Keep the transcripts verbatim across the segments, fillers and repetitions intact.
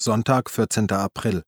Sonntag, vierzehnter April.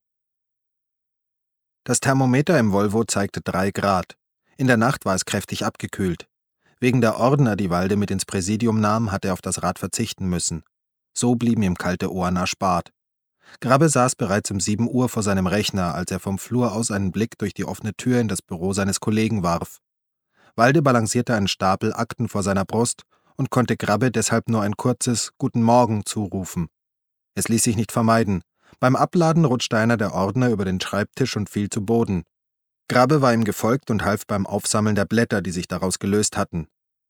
Das Thermometer im Volvo zeigte drei Grad. In der Nacht war es kräftig abgekühlt. Wegen der Ordner, die Walde mit ins Präsidium nahm, hatte er auf das Rad verzichten müssen. So blieben ihm kalte Ohren erspart. Grabbe saß bereits um sieben Uhr vor seinem Rechner, als er vom Flur aus einen Blick durch die offene Tür in das Büro seines Kollegen warf. Walde balancierte einen Stapel Akten vor seiner Brust und konnte Grabbe deshalb nur ein kurzes »Guten Morgen« zurufen. Es ließ sich nicht vermeiden. Beim Abladen rutschte einer der Ordner über den Schreibtisch und fiel zu Boden. Grabbe war ihm gefolgt und half beim Aufsammeln der Blätter, die sich daraus gelöst hatten.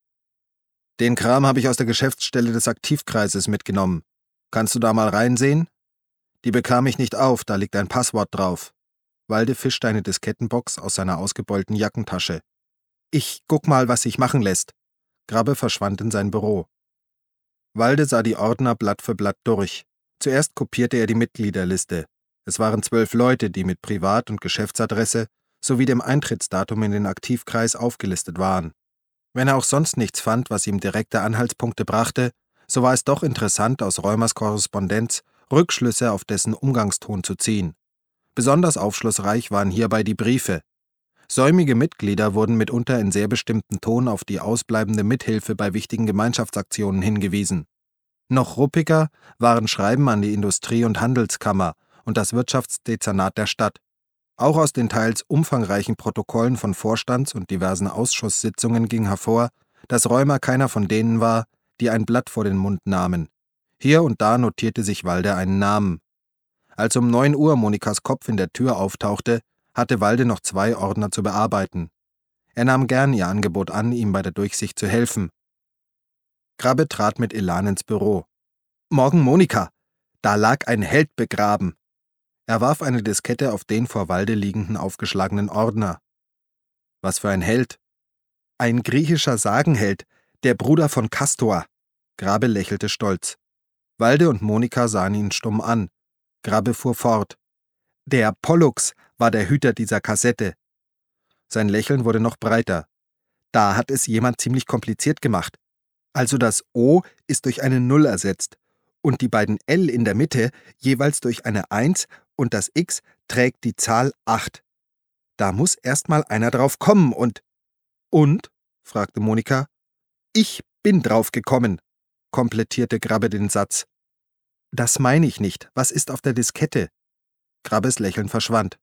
»Den Kram habe ich aus der Geschäftsstelle des Aktivkreises mitgenommen. Kannst du da mal reinsehen?« »Die bekam ich nicht auf, da liegt ein Passwort drauf.« Walde fischte eine Diskettenbox aus seiner ausgebeulten Jackentasche. »Ich guck mal, was sich machen lässt.« Grabbe verschwand in sein Büro. Walde sah die Ordner Blatt für Blatt durch. Zuerst kopierte er die Mitgliederliste. Es waren zwölf Leute, die mit Privat- und Geschäftsadresse sowie dem Eintrittsdatum in den Aktivkreis aufgelistet waren. Wenn er auch sonst nichts fand, was ihm direkte Anhaltspunkte brachte, so war es doch interessant, aus Reumers Korrespondenz Rückschlüsse auf dessen Umgangston zu ziehen. Besonders aufschlussreich waren hierbei die Briefe. Säumige Mitglieder wurden mitunter in sehr bestimmtem Ton auf die ausbleibende Mithilfe bei wichtigen Gemeinschaftsaktionen hingewiesen. Noch ruppiger waren Schreiben an die Industrie- und Handelskammer und das Wirtschaftsdezernat der Stadt. Auch aus den teils umfangreichen Protokollen von Vorstands- und diversen Ausschusssitzungen ging hervor, dass Reumer keiner von denen war, die ein Blatt vor den Mund nahmen. Hier und da notierte sich Walde einen Namen. Als um neun Uhr Monikas Kopf in der Tür auftauchte, hatte Walde noch zwei Ordner zu bearbeiten. Er nahm gern ihr Angebot an, ihm bei der Durchsicht zu helfen. Grabbe trat mit Elan ins Büro. »Morgen, Monika! Da lag ein Held begraben!« Er warf eine Diskette auf den vor Walde liegenden aufgeschlagenen Ordner. »Was für ein Held?« »Ein griechischer Sagenheld, der Bruder von Kastor.« Grabbe lächelte stolz. Walde und Monika sahen ihn stumm an. Grabbe fuhr fort. »Der Pollux war der Hüter dieser Kassette.« Sein Lächeln wurde noch breiter. »Da hat es jemand ziemlich kompliziert gemacht. Also das O ist durch eine Null ersetzt und die beiden L in der Mitte jeweils durch eine Eins und das X trägt die Zahl acht. Da muss erst mal einer drauf kommen und...« »Und?«, fragte Monika. »Ich bin drauf gekommen«, komplettierte Grabbe den Satz. »Das meine ich nicht. Was ist auf der Diskette?« Grabbes Lächeln verschwand.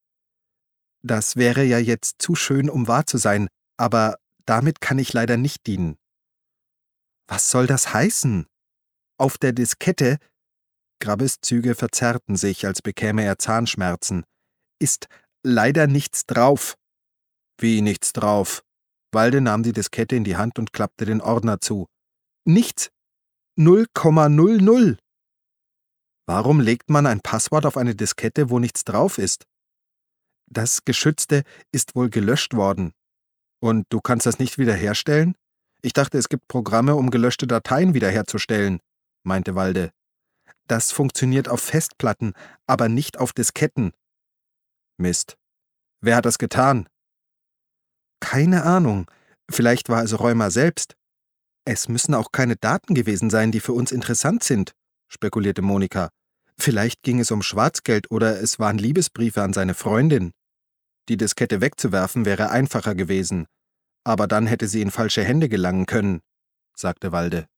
»Das wäre ja jetzt zu schön, um wahr zu sein, aber damit kann ich leider nicht dienen.« »Was soll das heißen?« »Auf der Diskette«, Grabbes Züge verzerrten sich, als bekäme er Zahnschmerzen, »ist leider nichts drauf.« »Wie nichts drauf?« Walde nahm die Diskette in die Hand und klappte den Ordner zu. »Nichts. null Komma null null.« »Warum legt man ein Passwort auf eine Diskette, wo nichts drauf ist?« »Das Geschützte ist wohl gelöscht worden.« »Und du kannst das nicht wiederherstellen? Ich dachte, es gibt Programme, um gelöschte Dateien wiederherzustellen«, meinte Walde. »Das funktioniert auf Festplatten, aber nicht auf Disketten.« »Mist. Wer hat das getan?« »Keine Ahnung. Vielleicht war es Reumer selbst.« »Es müssen auch keine Daten gewesen sein, die für uns interessant sind«, spekulierte Monika. »Vielleicht ging es um Schwarzgeld oder es waren Liebesbriefe an seine Freundin. Die Diskette wegzuwerfen wäre einfacher gewesen, aber dann hätte sie in falsche Hände gelangen können«, sagte Walde.